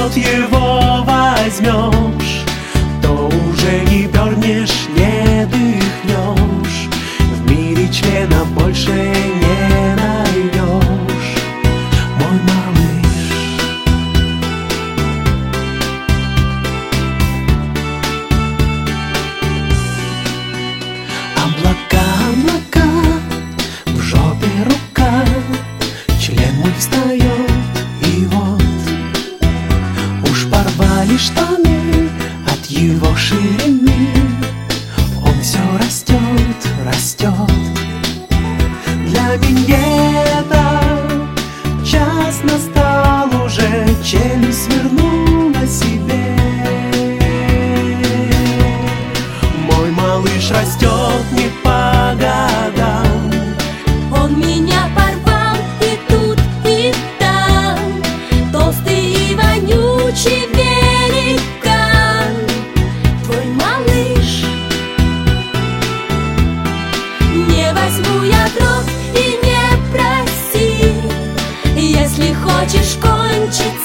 рот его возьмешь, то уже не пернешь, не дыхнешь, в мире члена больше не найдешь, мой малыш. Облака, облака, в жопе рука, член мой встает, и вот уж порвали штаны от его ширины. Он все растет, растет. Для миньета час настал уже, челюсть свернула себе. Мой малыш растет не по годам. Он меня порвал и тут, и там, толстый и вонючий великан. Твой малыш. Не возьму я дров и не проси, если хочешь кончить